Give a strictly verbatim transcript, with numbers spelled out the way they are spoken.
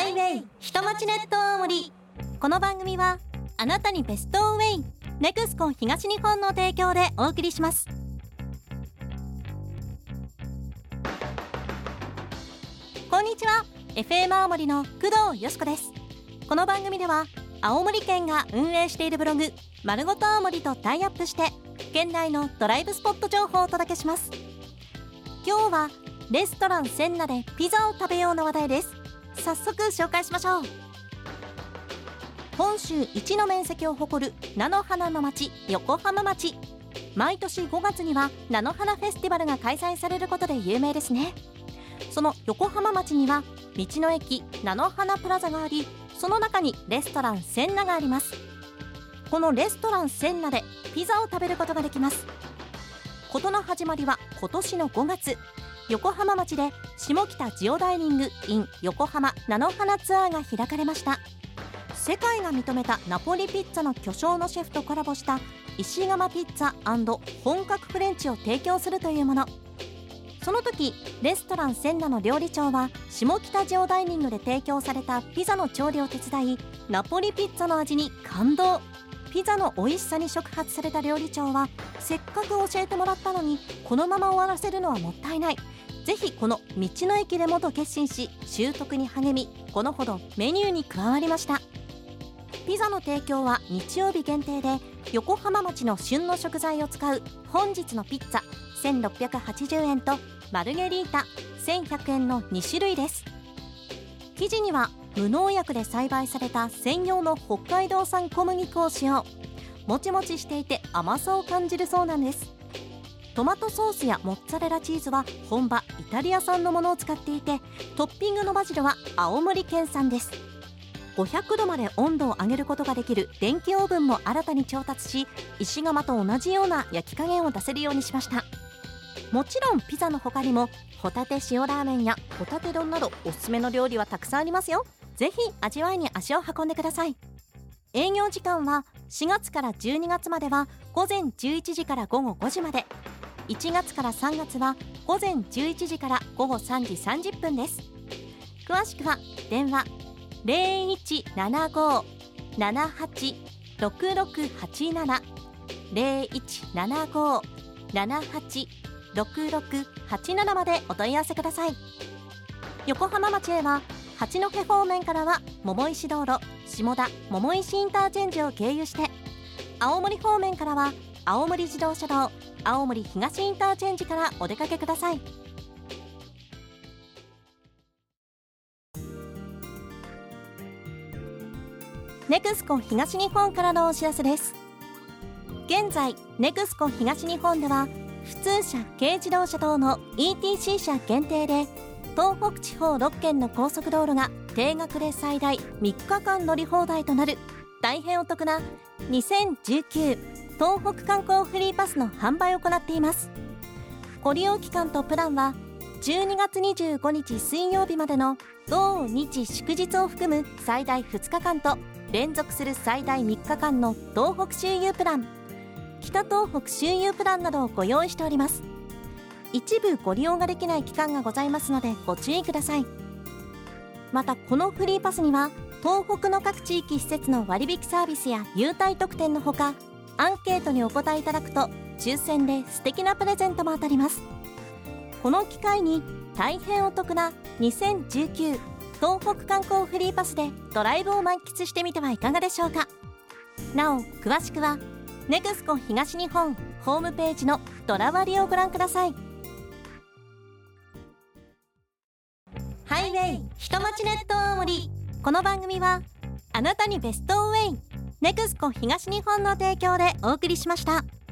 ハイウェイ下町ネット大森。この番組はあなたにベストウェイネクスコン東日本の提供でお送りします。こんにちは、 エフエム 青森の工藤よしこです。この番組では青森県が運営しているブログまるごと青森とタイアップして県内のドライブスポット情報をお届けします。今日はレストランセンナでピザを食べようの話題です。早速紹介しましょう。本州一の面積を誇る菜の花の町横浜町。毎年ごがつには菜の花フェスティバルが開催されることで有名ですね。その横浜町には道の駅菜の花プラザがあり、その中にレストランセンナがあります。このレストランセンナでピザを食べることができます。事の始まりは今年のごがつ、横浜町で下北ジオダイニング in 横浜菜の花ツアーが開かれました。世界が認めたナポリピッツァの巨匠のシェフとコラボした石窯ピッツァ&本格フレンチを提供するというもの。その時レストランセンナの料理長は下北ジオダイニングで提供されたピザの調理を手伝い、ナポリピッツァの味に感動。ピザの美味しさに触発された料理長は、せっかく教えてもらったのにこのまま終わらせるのはもったいない、ぜひこの道の駅でもと決心し習得に励み、このほどメニューに加わりました。ピザの提供は日曜日限定で、横浜町の旬の食材を使う本日のピッツァせんろっぴゃくはちじゅうえんとマルゲリータせんひゃくえんのにしゅるいです。生地には無農薬で栽培された専用の北海道産小麦粉を使用。もちもちしていて甘さを感じるそうなんです。トマトソースやモッツァレラチーズは本場イタリア産のものを使っていて、トッピングのバジルは青森県産です。ごひゃくどまで温度を上げることができる電気オーブンも新たに調達し、石窯と同じような焼き加減を出せるようにしました。もちろんピザの他にもホタテ塩ラーメンやホタテ丼などおすすめの料理はたくさんありますよ。ぜひ味わいに足を運んでください。営業時間はしがつからじゅうにがつまでは午前じゅういちじからごごごじまで、いちがつからさんがつは午前じゅういちじからごごさんじさんじゅっぷんです。詳しくは電話 ゼロいちななご ななはち ろくろくはちなな ゼロいちななご ななはち ろくろくはちなな までお問い合わせください。横浜町へは八戸方面からは桃石道路下田桃石インターチェンジを経由して、青森方面からは青森自動車道青森東インターチェンジからお出かけください。ネクスコ東日本からのお知らせです。現在ネクスコ東日本では普通車軽自動車等の イーティーシー 車限定で、東北地方ろっけんの高速道路が定額で最大みっかかん乗り放題となる大変お得なにせんじゅうきゅう東北観光フリーパスの販売を行っています。ご利用期間とプランはじゅうにがつにじゅうごにち水曜日までの土日祝日を含む最大ふつかかんと、連続する最大みっかかんの東北周遊プラン、北東北周遊プランなどをご用意しております。一部ご利用ができない期間がございますのでご注意ください。またこのフリーパスには東北の各地域施設の割引サービスや優待特典のほか、アンケートにお答えいただくと抽選で素敵なプレゼントも当たります。この機会に大変お得なにせんじゅうきゅう東北観光フリーパスでドライブを満喫してみてはいかがでしょうか。なお詳しくはネクスコ東日本ホームページのドラ割をご覧ください。ハイウェイ下町ネット大森。この番組はあなたにベストウェイネクスコ東日本の提供でお送りしました。